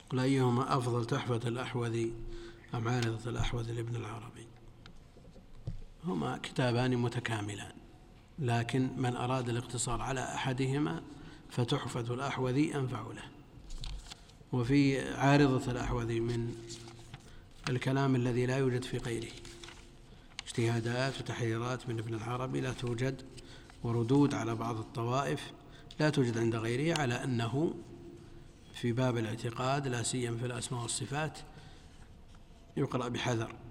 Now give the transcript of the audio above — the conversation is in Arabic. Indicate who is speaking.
Speaker 1: قل أيهما أفضل، تحفة الأحوذي أم عارضة الأحوذي لابن العربي؟ هما كتابان متكاملان، لكن من أراد الاقتصار على أحدهما فتحفة الأحوذي أنفع له. وفي عارضة الأحوذي من الكلام الذي لا يوجد في غيره، اجتهادات وتحريرات من ابن العربي لا توجد، وردود على بعض الطوائف لا توجد عند غيره، على أنه في باب الاعتقاد لا سيما في الأسماء والصفات يقرأ بحذر.